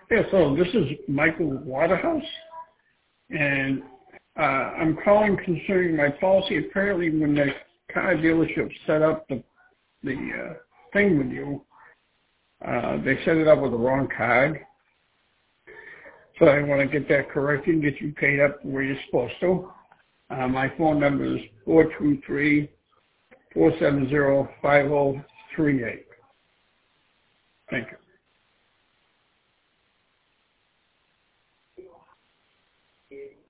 Yeah, so this is Michael Waterhouse, and I'm calling concerning my policy. Apparently, when the car dealership set up the thing with you, they set it up with the wrong card. So I want to get that corrected and get you paid up the way you're supposed to. My phone number is 423-470-5038. Thank you.